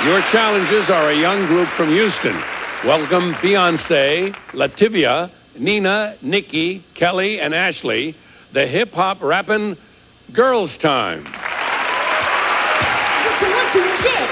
Your challengers are a young group from Houston. Welcome Beyonce, Lativia, Nina, Nikki, Kelly, and Ashley, the hip-hop rapping Girls Time. What you want to shit?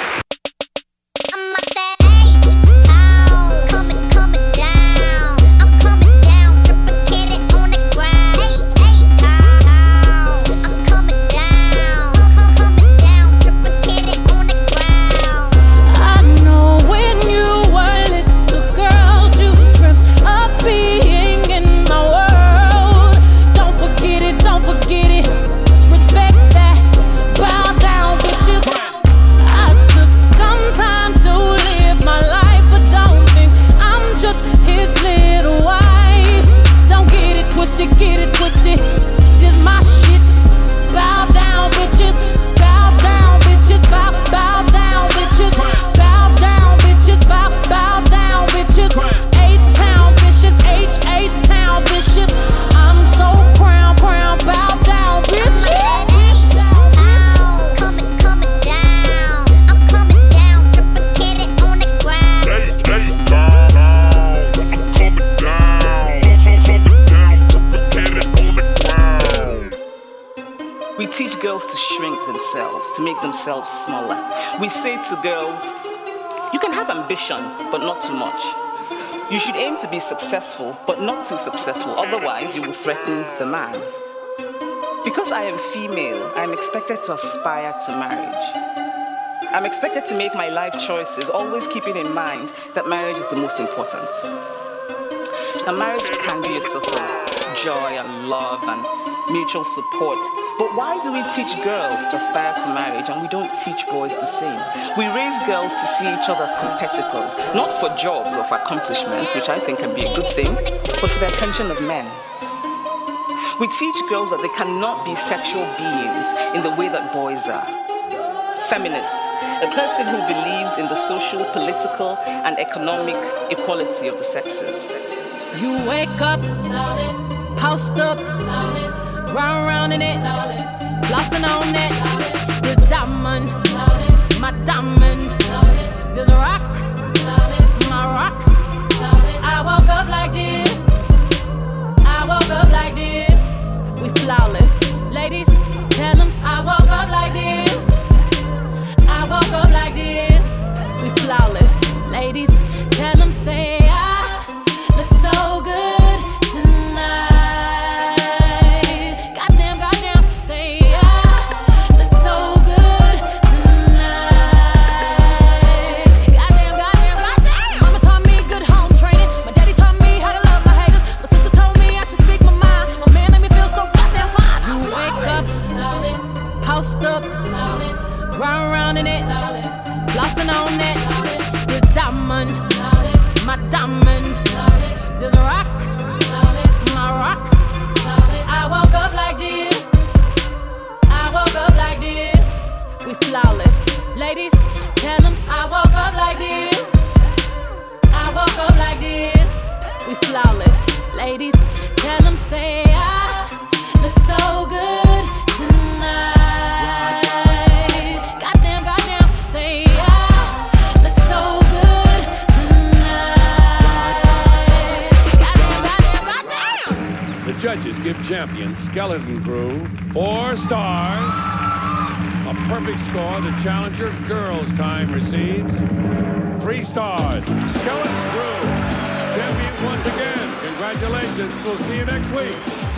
We teach girls to shrink themselves, to make themselves smaller. We say to girls, you can have ambition, but not too much. You should aim to be successful, but not too successful, otherwise you will threaten the man. Because I am female, I'm expected to aspire to marriage. I'm expected to make my life choices, always keeping in mind that marriage is the most important. Now, marriage can be a source of joy and love and mutual support. But why do we teach girls to aspire to marriage and we don't teach boys the same? We raise girls to see each other as competitors, not for jobs or for accomplishments, which I think can be a good thing, but for the attention of men. We teach girls that they cannot be sexual beings in the way that boys are. Feminist, a person who believes in the social, political, and economic equality of the sexes. You wake up, post up, round in it, flossing on it. This diamond, my diamond. This rock, my rock. I woke up like this. I woke up like this. We flawless, ladies. Tell them I woke up like this. I woke up like this. We flawless, ladies. Tell them say I look so good tonight. Round in it, flossing on it. This diamond, my diamond. This rock, my rock. I woke up like this. I woke up like this. We flawless, ladies. Tell them I woke up like this. I woke up like this. We flawless, ladies. Tell them say I look so good tonight. Judges give champion Skeleton Crew 4 stars. A perfect score the challenger Girls Time receives 3 stars. Skeleton Crew, champion once again. Congratulations. We'll see you next week.